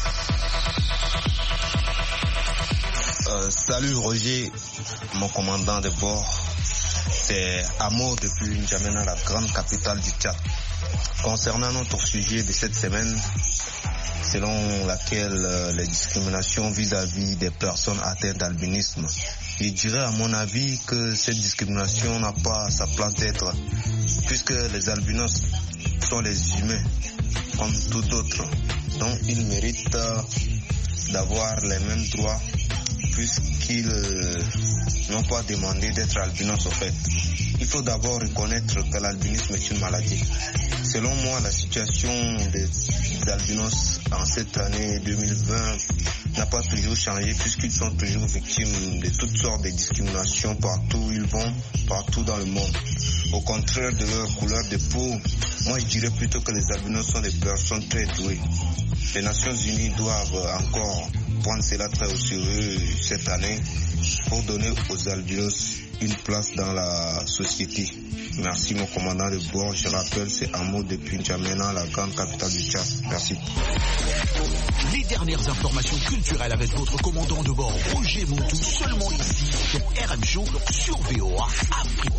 Euh, salut Roger, mon commandant de bord. C'est Amo depuis N'Djamena, la grande capitale du Tchad. Concernant notre sujet de cette semaine, selon laquelle euh, les discriminations vis-à-vis des personnes atteintes d'albinisme, je dirais à mon avis que cette discrimination n'a pas sa place d'être, puisque les albinos sont les humains comme tout autre, donc ils méritent euh, d'avoir les mêmes droits puisqu'ils euh, n'ont pas demandé d'être albinos au fait. Il faut d'abord reconnaître que l'albinisme est une maladie. Selon moi, la situation des albinos en cette année deux mille vingt n'a pas toujours changé puisqu'ils sont toujours victimes de toutes sortes de discriminations partout où ils vont, partout dans le monde. Au contraire de leur couleur de peau, moi je dirais plutôt que les albinos sont des personnes très douées. Les Nations Unies doivent encore prendre cela très au sérieux cette année pour donner aux albinos une place dans la société. Merci mon commandant de bord. Je rappelle, c'est Amo depuis N'Djamena, la grande capitale du Tchad. Merci. Les dernières informations culturelles avec votre commandant de bord, Roger Montou, seulement ici, dans R M Show, sur V O A Afrique.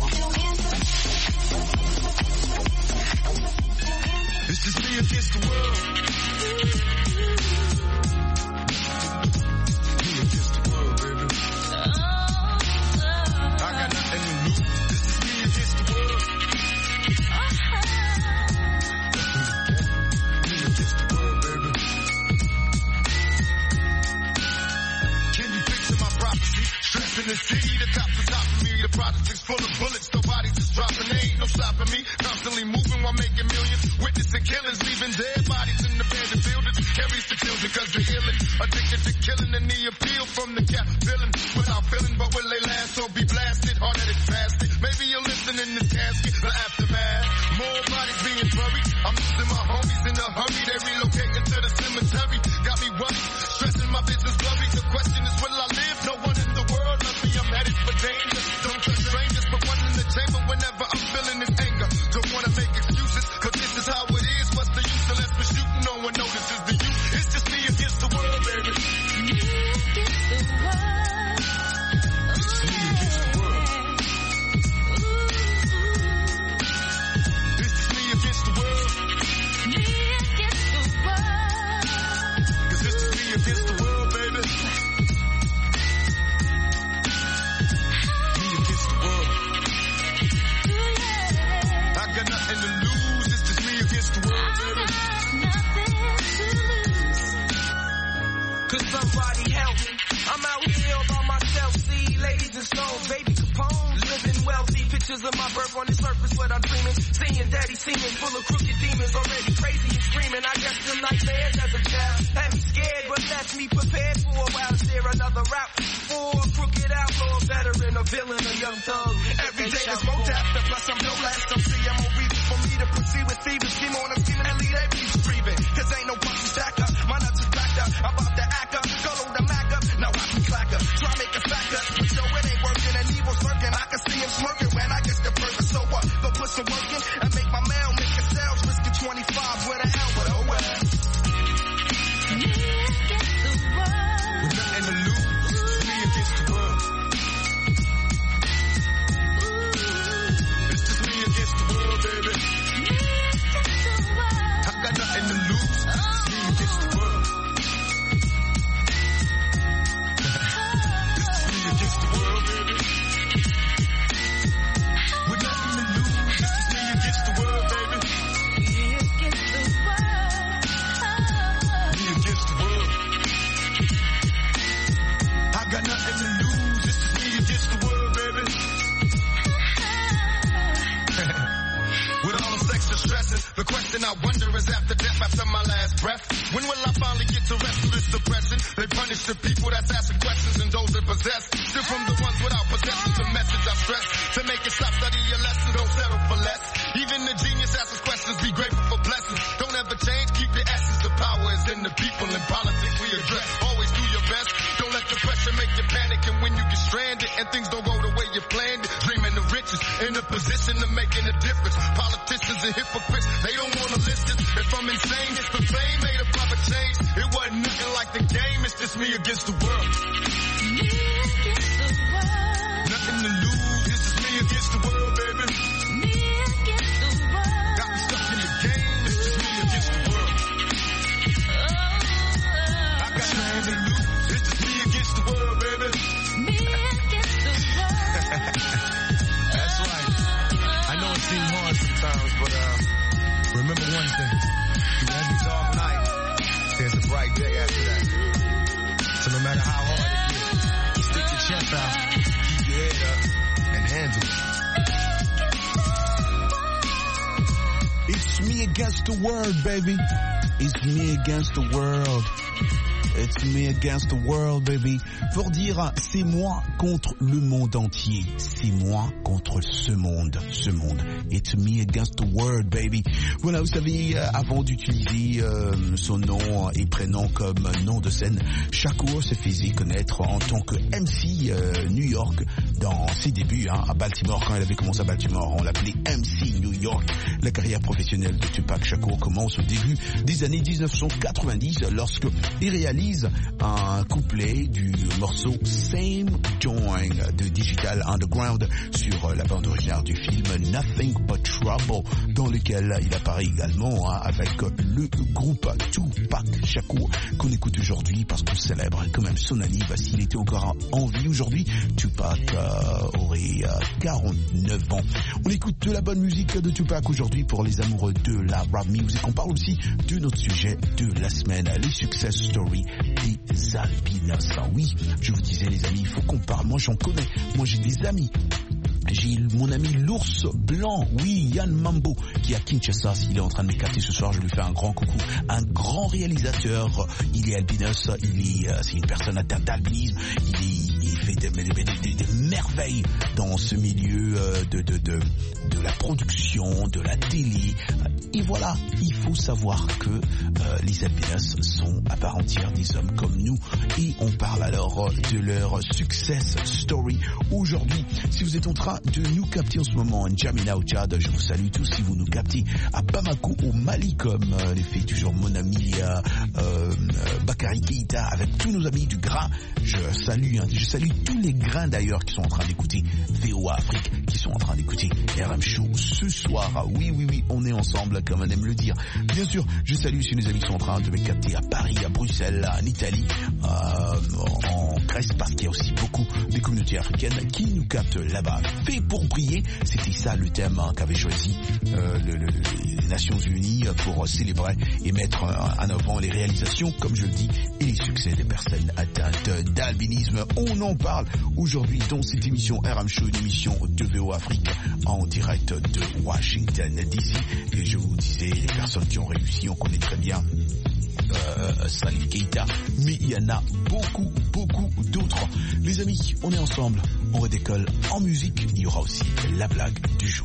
This is me against the world. Me against the world, baby. I got nothing to lose. This is me against the world. Me against the world, baby. Can you picture my prophecy? Streets in the city, the cops on top of me. The projects full of bullets, nobody's just dropping. There ain't no stopping me. Constantly moving while making millions. Witnessing killings, leaving dead bodies in the abandoned buildings. Carries the children cause they're healing. Addicted to killing and the appeal from the cap villain. Without feeling, but will they last or be blasted? Hard-headed bastard. Maybe you're listening in this casket. The aftermath. More bodies being buried. I'm losing my homies in a hurry. They relocating to the cemetery. Got me worried. Stressing my business blurry. The question is, will I live? No one in the world loves me. I'm headed for danger. Don't trust strangers, but one in the chamber whenever I'm feeling this anger. Don't wanna make excuses, cause this is how it is. What's the use unless we're shooting? No one notices the youth. It's just me against the world, baby. Me against the world. It's me against the world. This is me against the world. Me against the world. Cause this is me against the world, baby. Me against the world. Pictures of my birth on the surface, what I'm dreaming. Seeing daddy singing full of crooked demons, already crazy and screaming. I guess them nightmares as a child had me scared, but left me prepared for a while. Share another route for a crooked outlaw, veteran, a villain, a young thug. Every day is more after, plus I'm no last. I'm C M O reason for me to proceed with thieves. Scheme on a scheming and lead every streaming. Cause ain't no pussy stacker. My nuts is backed up. I'm about to act up. Go to the Mac up. Now watch me clacker. Try make a stack up. But yo, it ain't working. And evil's lurking. I can see him smirking when I get the purpose. So what? Go put some work in and make my mail. Make a sales. Risk of twenty-five with a hell, but oh well. With nothing to lose. It's me against the world. It's just me against the world, baby. I got nothing to lose. It's me against the world. It's me against the world, baby. With nothing to lose. This is me against the world, baby. Me against the world. I got nothing to lose. This is me against the world, baby. With all the sex and stressing, the question I wonder is after death, after my last breath, when will I finally get to rest through this depression? They punish the people that's asking questions and those that possess. Still from the ones without possessions, the message I stress. To make it stop, study your lesson, don't settle for less. Even the genius asks questions, be grateful for blessings. Don't ever change, keep your essence. The power is in the people, in politics we address. Always do your best, don't let the pressure make you panic. And when you get stranded and things don't go the way you planned it, dreaming the riches, in a position of making a difference. Politicians and hypocrites, they don't want to listen. If I'm insane, it's the fame made a proper change. It wasn't nothing like the game, it's just me against the world. Me against the world. Nothing to lose, this is me against the world, baby. Me against the world. Got me stuck in the game, it's just me against the world. I got nothing to lose, it's just me against the world, baby. Me against the world. That's right. I know it seems hard sometimes, but uh, remember one thing. Through every dark night, there's a bright day after that. So no matter how hard it gets, stick your chest out, keep your head up, and handle it. It's me against the world, baby. It's me against the world. It's me against the world, baby. Pour dire, c'est moi contre le monde entier. C'est moi contre ce monde, ce monde. It's me against the world, baby. Voilà, vous savez, avant d'utiliser euh, son nom et prénom comme nom de scène, Shakur se faisait connaître en tant que M C euh, New York dans ses débuts, hein, à Baltimore. Quand il avait commencé à Baltimore, on l'appelait M C New York. La carrière professionnelle de Tupac Shakur commence au début des années dix-neuf cent quatre-vingt-dix lorsque il réalise un couplet du morceau Same Doing de Digital Underground sur la bande originale du film Nothing But Trouble, dans lequel il apparaît également hein, avec le groupe Tupac Shakur qu'on écoute aujourd'hui parce qu'on célèbre quand même son anniversaire. S'il était encore en vie aujourd'hui, Tupac euh, aurait euh, quarante-neuf ans. On écoute de la bonne musique de Tupac aujourd'hui pour les amoureux de la rap music. On parle aussi de notre sujet de la semaine, les success stories des albinos. Oui, je vous disais les amis, il faut qu'on parle. Moi j'en connais, moi j'ai des amis. J'ai mon ami l'ours blanc, oui, Yann Mambo, qui est à Kinshasa. S'il est en train de me capter ce soir, je lui fais un grand coucou. Un grand réalisateur, il est albinos, il est, euh, c'est une personne atteinte d'albinisme, il, est, il fait des, des, des, des merveilles dans ce milieu euh, de, de, de, de la production, de la télé. Et voilà, il faut savoir que euh, les albinos sont à part entière des hommes comme nous. Et on parle alors de leur success story aujourd'hui. Si vous êtes en train de nous capter en ce moment en N'Djamena au Tchad, je vous salue tous. Si vous nous captez à Bamako au Mali, comme euh, les fait toujours mon ami euh, euh, Bakary Keïta avec tous nos amis du grain, je salue, hein, je salue tous les grains d'ailleurs qui sont en train d'écouter V O A Afrique, qui sont en train d'écouter R M Show ce soir. Oui, oui, oui, on est ensemble comme on aime le dire. Bien sûr, je salue si nos amis sont en train de me capter à Paris, à Bruxelles, en Italie, euh, en Grèce, parce qu'il y a aussi beaucoup de communautés africaines qui nous captent là-bas. Fait pour briller, c'était ça le thème hein, qu'avait choisi euh, le, le, les Nations Unies pour célébrer et mettre en avant les réalisations, comme je le dis, et les succès des personnes atteintes d'albinisme. On en parle aujourd'hui dans cette émission R M Show, une émission de V O Afrique en direct de Washington D C. Et je vous disais, les personnes qui ont réussi, on connaît très bien euh, Salif Keita, mais il y en a beaucoup, beaucoup d'autres. Les amis, on est ensemble, on redécolle en musique. Il y aura aussi la blague du jour.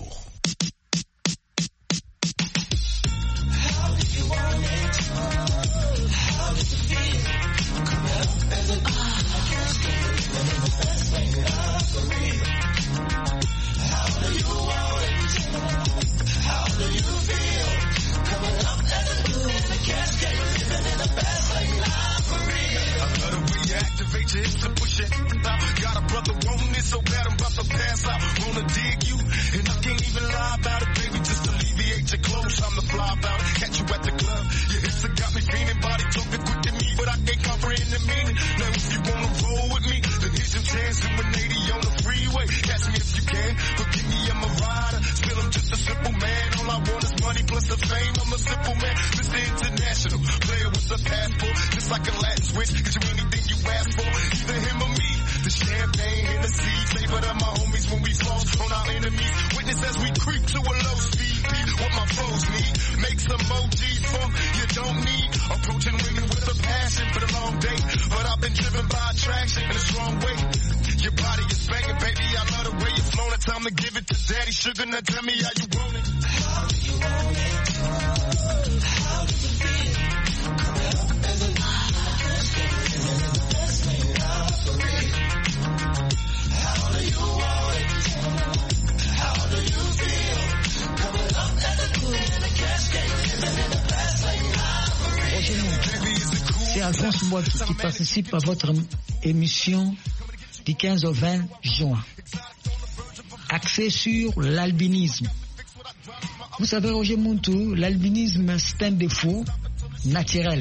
Qui participe à votre émission du quinze au vingt juin, axée sur l'albinisme. Vous savez, Roger Muntu, l'albinisme c'est un défaut naturel.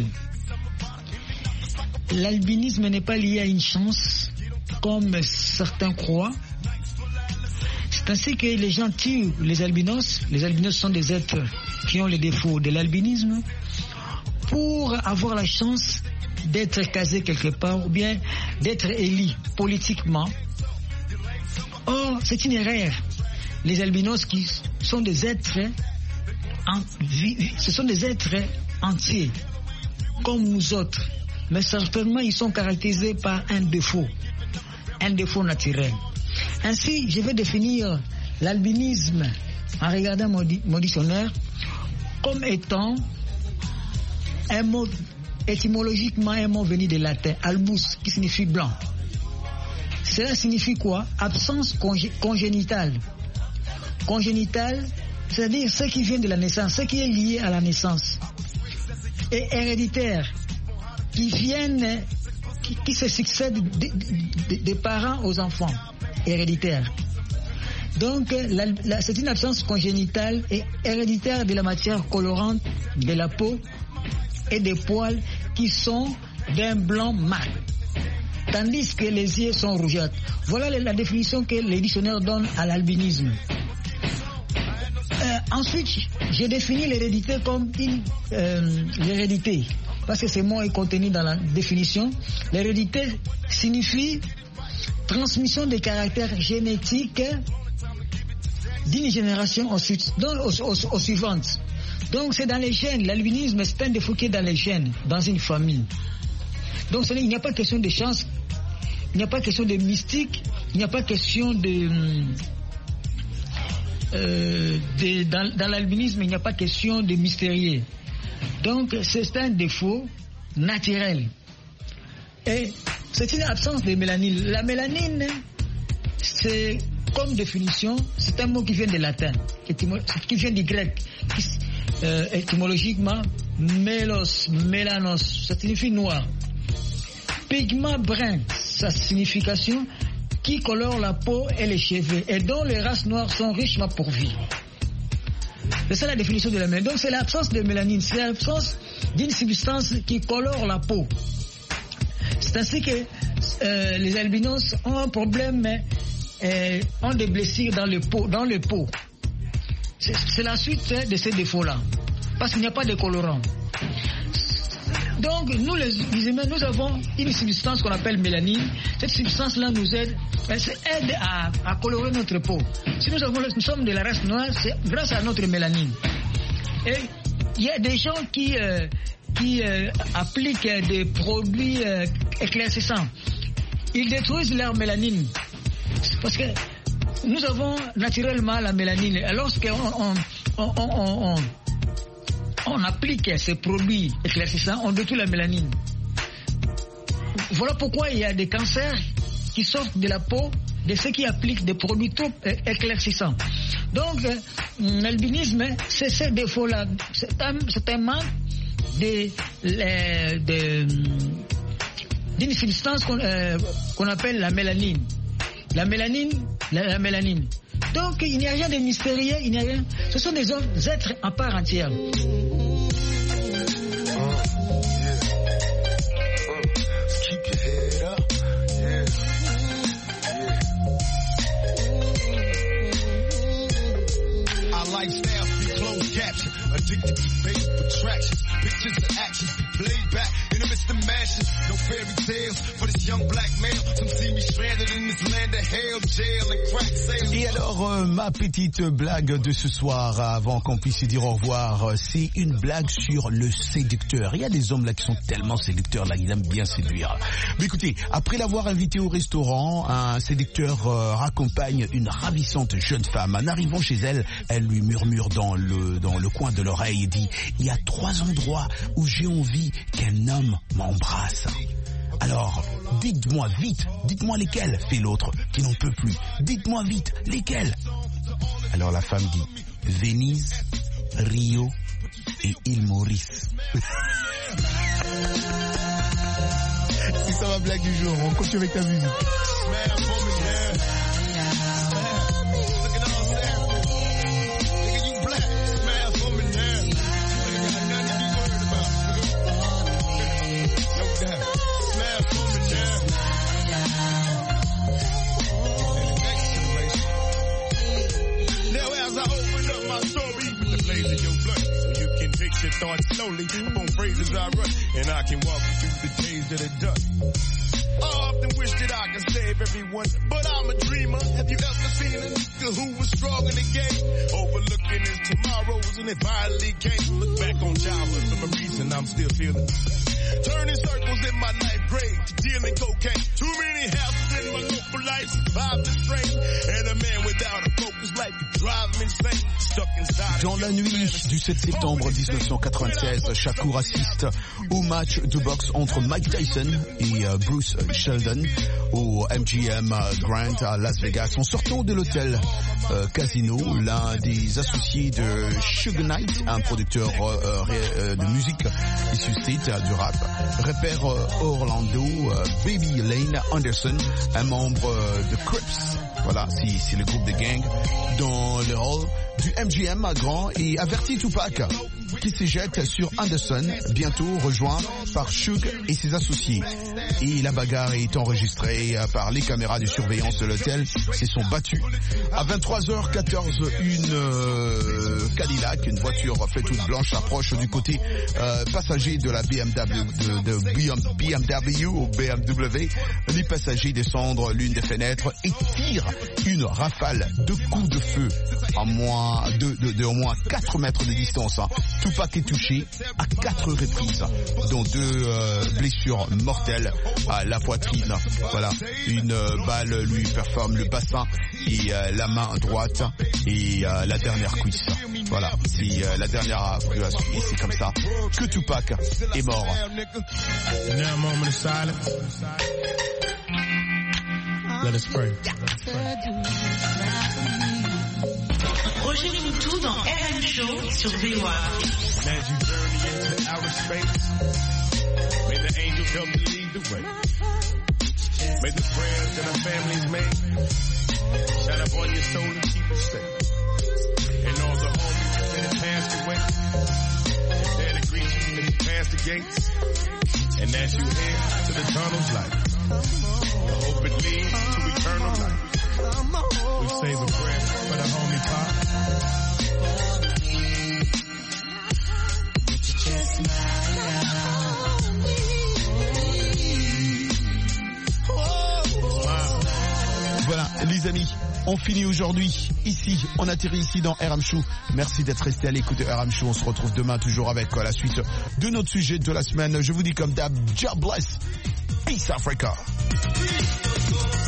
L'albinisme n'est pas lié à une chance, comme certains croient. C'est ainsi que les gens tuent les albinos. Les albinos sont des êtres qui ont les défauts de l'albinisme pour avoir la chance d'être casé quelque part ou bien d'être élu politiquement. Or, c'est une erreur. Les albinos qui sont des êtres en, ce sont des êtres entiers comme nous autres, mais certainement ils sont caractérisés par un défaut, un défaut naturel. Ainsi, je vais définir l'albinisme en regardant mon, mon dictionnaire comme étant un mot étymologiquement un mot venu du latin, albus, qui signifie blanc. Cela signifie quoi? Absence congé- congénitale. Congénitale, c'est-à-dire ce qui vient de la naissance, ce qui est lié à la naissance. Et héréditaire, qui viennent, qui, qui se succèdent des de, de parents aux enfants. Héréditaire. Donc, la, la, c'est une absence congénitale et héréditaire de la matière colorante de la peau et des poils qui sont d'un blanc mat, tandis que les yeux sont rougeâtres. Voilà la définition que les dictionnaires donnent à l'albinisme. Euh, ensuite, j'ai défini l'hérédité comme une euh, l'hérédité, parce que ce mot est contenu dans la définition. L'hérédité signifie transmission des caractères génétiques d'une génération aux, aux, aux, aux suivantes. Donc c'est dans les gènes. L'albinisme c'est un défaut qui est dans les gènes, dans une famille. Donc il n'y a pas question de chance, il n'y a pas question de mystique, il n'y a pas question de... Euh, de dans, dans l'albinisme, il n'y a pas question de mystérieux. Donc c'est un défaut naturel. Et c'est une absence de mélanine. La mélanine, c'est comme définition, c'est un mot qui vient du latin, qui vient du grec. Qui, Euh, étymologiquement, mélos, mélanos, ça signifie noir. Pigment brun, sa signification, qui colore la peau et les cheveux, et dont les races noires sont richement pourvues. C'est ça la définition de la mélanine. Donc c'est l'absence de mélanine, c'est l'absence d'une substance qui colore la peau. C'est ainsi que euh, les albinos ont un problème, euh, ont des blessures dans le peau, dans le peau. C'est, c'est la suite de ces défauts-là. Parce qu'il n'y a pas de colorant. Donc, nous les, les humains, nous avons une substance qu'on appelle mélanine. Cette substance-là nous aide, elle aide à, à colorer notre peau. Si nous, avons, nous sommes de la race noire, c'est grâce à notre mélanine. Et il y a des gens qui, euh, qui euh, appliquent des produits euh, éclaircissants. Ils détruisent leur mélanine. Parce que nous avons naturellement la mélanine. Alors qu'on on, on, on, on, on applique ces produits éclaircissants, on détruit la mélanine. Voilà pourquoi il y a des cancers qui sortent de la peau de ceux qui appliquent des produits trop éclaircissants. Donc, euh, l'albinisme, c'est ce défaut-là. C'est un, c'est un manque de, de, de, d'une substance qu'on, euh, qu'on appelle la mélanine. La mélanine, la, la mélanine. Donc, il n'y a rien de mystérieux, il n'y a rien. Ce sont des hommes, des êtres à part entière. Lifestyle be closed caption, addicted to fake attractions, pictures and actions be played back in the midst of mansions. No fairy tales for this young black male. Some see me stranded in this land of hell, jail and crack sales. Et alors, euh, ma petite blague de ce soir, avant qu'on puisse dire au revoir, c'est une blague sur le séducteur. Il y a des hommes là qui sont tellement séducteurs, là, ils aiment bien séduire. Mais écoutez, après l'avoir invité au restaurant, un séducteur euh, raccompagne une ravissante jeune femme. En arrivant chez elle, elle lui murmure dans le, dans le coin de l'oreille et dit « Il y a trois endroits où j'ai envie qu'un homme m'embrasse. » Alors, dites-moi vite, dites-moi lesquels, fait l'autre, qui n'en peut plus. Dites-moi vite, lesquels? Alors la femme dit « Venise, Rio et île Maurice. » C'est ça ma blague du jour, on continue avec ta musique. Your thoughts slowly on phrases I run, and I can walk you through the days that are done. I often wish that I could save everyone, but I'm a dreamer. Have you ever seen a nigga who was strong in the game, overlooking his tomorrows, and it finally came? Look back on childhood for a reason I'm still feeling. Turning circles in my ninth grade, dealing cocaine. Too many houses in my local life, survived the strain, and a man without a focus life could drive him insane. Stuck inside. Dans la nuit du sept septembre dix-neuf cent quatre-vingt-seize, Shakur assiste au match de boxe entre Mike Tyson et Bruce Sheldon au M G M Grand à Las Vegas. En sortant de l'hôtel euh, Casino, l'un des associés de Suge Knight, un producteur euh, euh, de musique issu state euh, du rap, repère euh, Orlando euh, Baby Lane Anderson, un membre euh, de Crips, voilà, c'est, c'est le groupe de gang, dans le hall du M G M à Grand, et avertit Tupac qui se jette sur Anderson, bientôt rejoint par Suge et ses associés. Et la bagarre est enregistrée par les caméras de surveillance de l'hôtel. Ils sont battus. À vingt-trois heures quatorze, une euh, Cadillac, une voiture faite toute blanche, approche du côté euh, passager de la B M W, de, de B M W ou B M W. Les passagers descendent l'une des fenêtres et tirent une rafale de coups de feu à moins de, de, de au moins quatre mètres de distance. Hein. Tupac est touché à quatre reprises, dont deux euh, blessures mortelles à la poitrine. Voilà, une euh, balle lui performe le bassin et euh, la main droite et euh, la dernière cuisse. Voilà, c'est euh, la dernière et c'est comme ça que Tupac est mort. Let us pray. Roger Moutou dans R M Show sur V O A. As you journey into outer space, may the angels help you lead the way. May the prayers that our families make shine upon your soul and keep you safe. And all the homies that have passed away, if they're to greet you as you pass the gates, and as you head to the tunnel's light, I hope it leads to eternal life. We save a prayer for the homie Pop. Just smile. On finit aujourd'hui ici, on atterrit ici dans R M Show. Merci d'être resté à l'écoute de R M Show. On se retrouve demain toujours avec la suite de notre sujet de la semaine. Je vous dis comme d'hab, God bless. Peace Africa.